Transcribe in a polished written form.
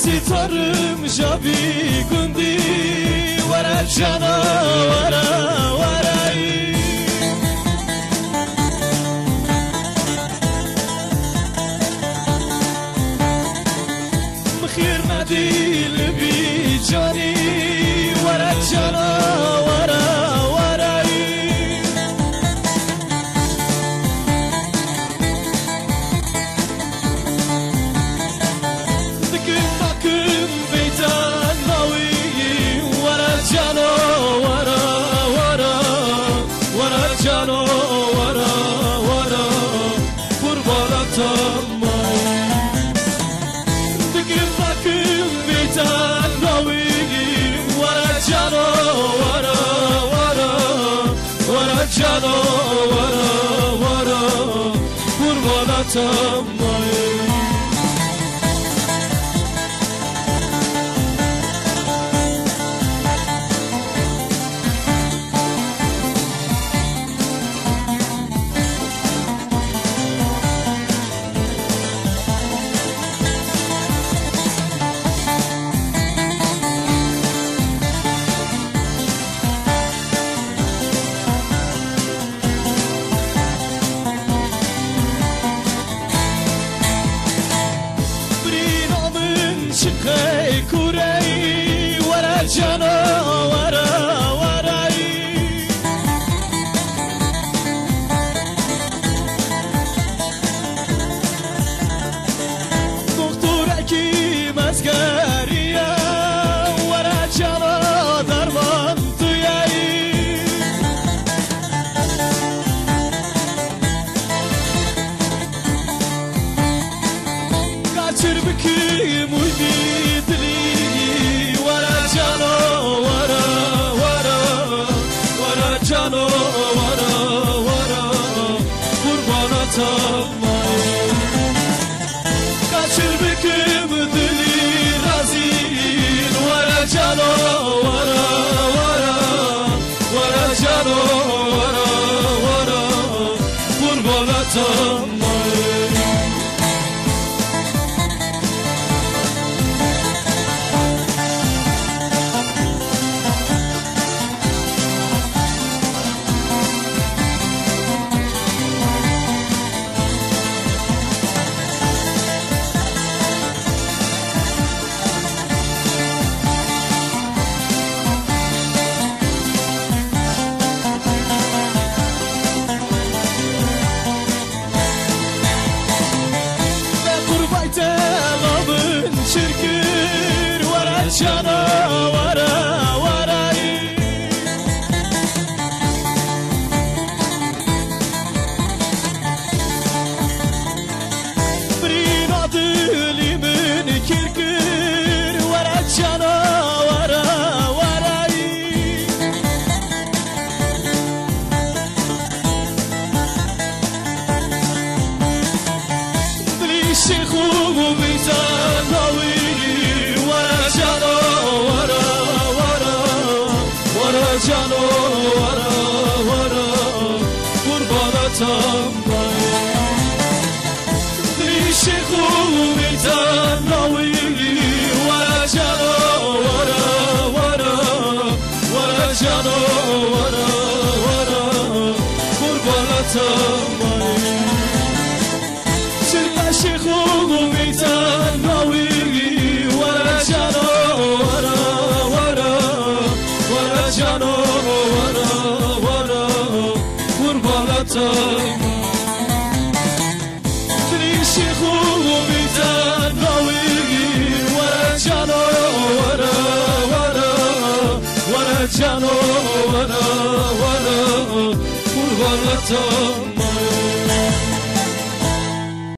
ستارم جابی گندی ورا جانا ورا ورایی مخیر ندی لبی جانی ورا جانا ورا ورایی دکم باکم بیتان ناوی ورا جانا ورا ورا ورا جانا ورا ورا قربانتم جانا ورا ورا قربانتم شقي كوري ورا جانا ورا وراي دكتوركي مسكريا ورا جانا درمان توياي kaçır biki muydi جانو ورا ورا قربانتم kaçır büküm dili razin ورا جانو ورا ورا ورا جانو ورا ورا قربانتم شركر ورا جانا ورا وراي برين عدلي من كركر ورا جانا ورا وراي دلي الشيخ وبيتان ناوي جانو ورا ورا قربانتم الشيخ وميتان ناوي ورا جانو ورا ورا ورا جانو ورا ورا قربانتم الشيخ وميتان ناوي ورا جانو ورا ورا ورا جانو ورا ورا قربانتم الشيخ وميتان ناوي ورا جانو ورا ورا ورا جانو ورا ورا قربانتم